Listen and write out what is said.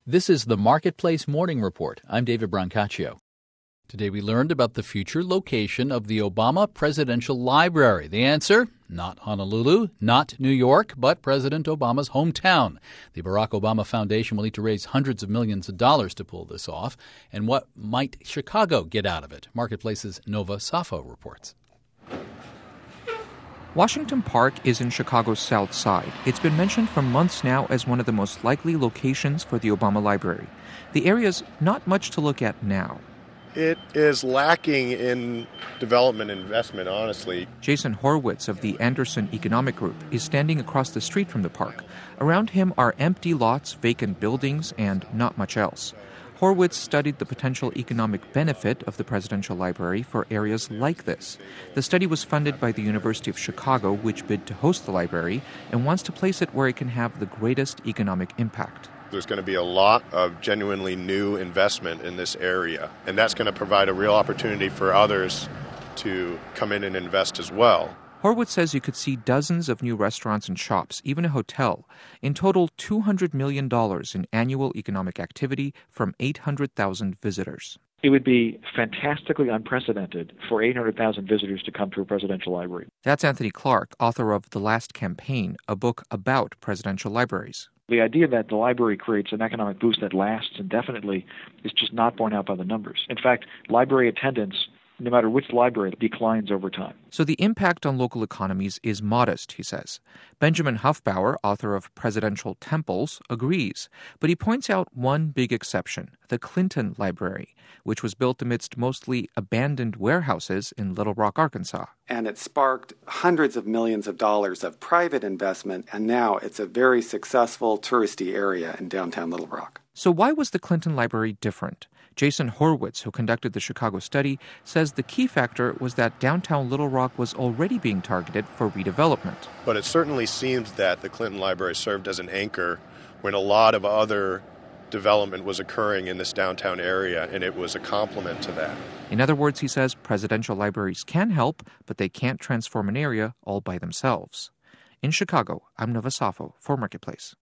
This is the Marketplace Morning Report. I'm David Brancaccio. Today we learned about the future location of the Obama Presidential Library. The answer? Not Honolulu, not New York, but President Obama's hometown. The Barack Obama Foundation will need to raise hundreds of millions of dollars to pull this off. And what might Chicago get out of it? Marketplace's Nova Safo reports. Washington Park is in Chicago's South Side. It's been mentioned for months now as one of the most likely locations for the Obama Library. The area's not much to look at now. It is lacking in development investment, honestly. Jason Horwitz of the Anderson Economic Group is standing across the street from the park. Around him are empty lots, vacant buildings, and not much else. Horwitz studied the potential economic benefit of the Presidential Library for areas like this. The study was funded by the University of Chicago, which bid to host the library, and wants to place it where it can have the greatest economic impact. There's going to be a lot of genuinely new investment in this area, and that's going to provide a real opportunity for others to come in and invest as well. Horwitz says you could see dozens of new restaurants and shops, even a hotel. In total, $200 million in annual economic activity from 800,000 visitors. It would be fantastically unprecedented for 800,000 visitors to come to a presidential library. That's Anthony Clark, author of The Last Campaign, a book about presidential libraries. The idea that the library creates an economic boost that lasts indefinitely is just not borne out by the numbers. In fact, library attendance, no matter which library, declines over time. So the impact on local economies is modest, he says. Benjamin Huffbauer, author of Presidential Temples, agrees. But he points out one big exception, the Clinton Library, which was built amidst mostly abandoned warehouses in Little Rock, Arkansas. And it sparked hundreds of millions of dollars of private investment, and now it's a very successful touristy area in downtown Little Rock. So why was the Clinton Library different? Jason Horwitz, who conducted the Chicago study, says the key factor was that downtown Little Rock was already being targeted for redevelopment. But it certainly seems that the Clinton Library served as an anchor when a lot of other development was occurring in this downtown area, and it was a complement to that. In other words, he says, presidential libraries can help, but they can't transform an area all by themselves. In Chicago, I'm Nova Safo for Marketplace.